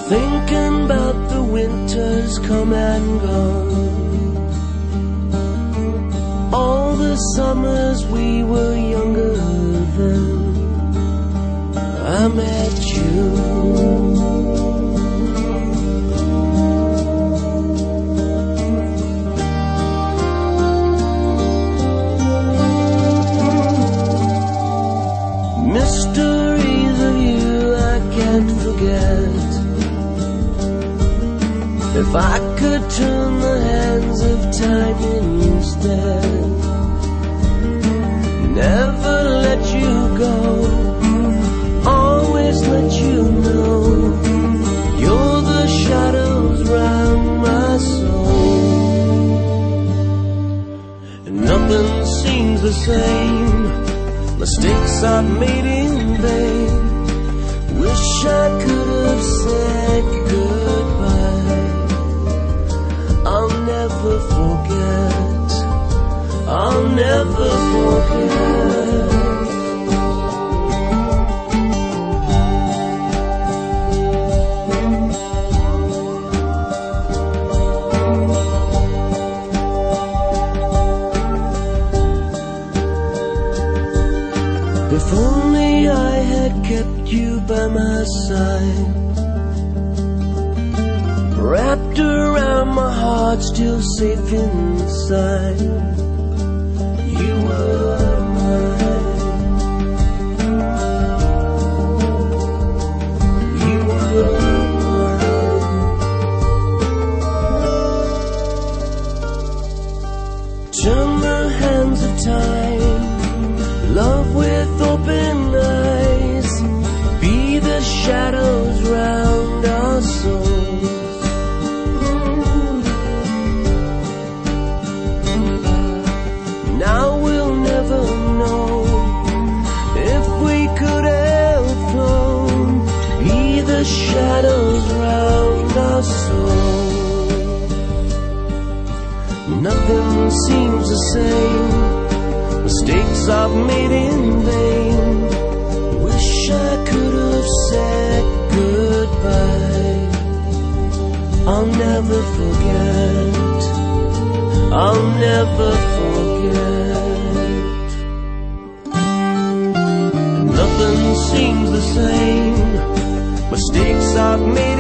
thinking about the winters come and gone, all the summers we were younger then. I met you. Mysteries of you I can't forget. If I could turn the hands of time instead, never let you go, always let you know you're the shadows round my soul. And nothing seems the same, mistakes I've made in vain. Wish I could have said goodbye. I'll never forget, I'll never forget. If only I had kept you by my side, wrapped around my heart, still safe inside. You were mine. You were mine. Turn the hands of time, love with open eyes, be the shadows round our souls. Now we'll never know if we could have flown, be the shadows round our souls. Nothing seems the same, mistakes I've made in vain. Wish I could have said goodbye. I'll never forget, I'll never forget. Nothing seems the same, mistakes I've made